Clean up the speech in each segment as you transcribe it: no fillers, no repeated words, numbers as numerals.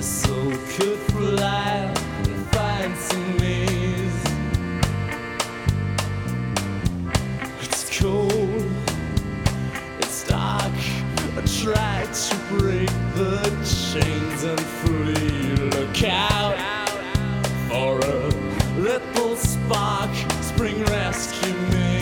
whistle could fly and find some ease. It's cold, it's dark. I try to break the chains and flee. Look out for a little spark. Spring, rescue me.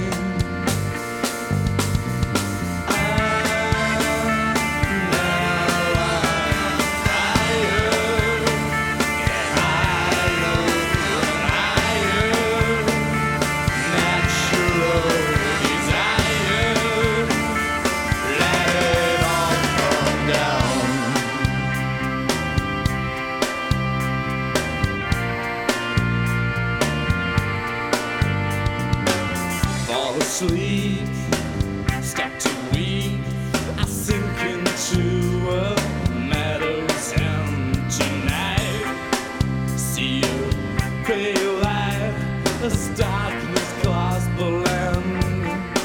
Sleep, stop to weep. I sink into a meadow's empty night. See a pale light as darkness clasps the land.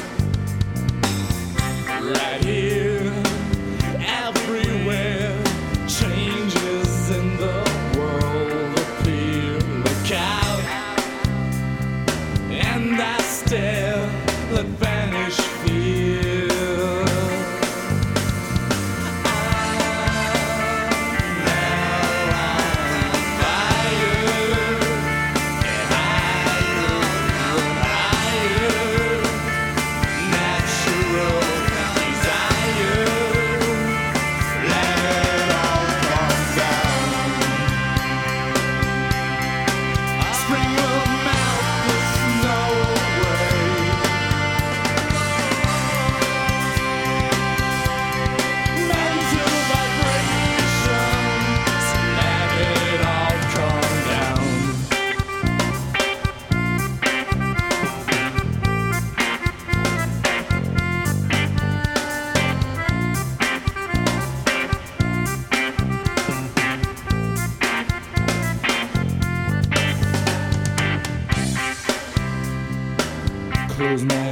Right here, everywhere, changes in the world appear. Look out, and I stare. Let vanish fear. Close my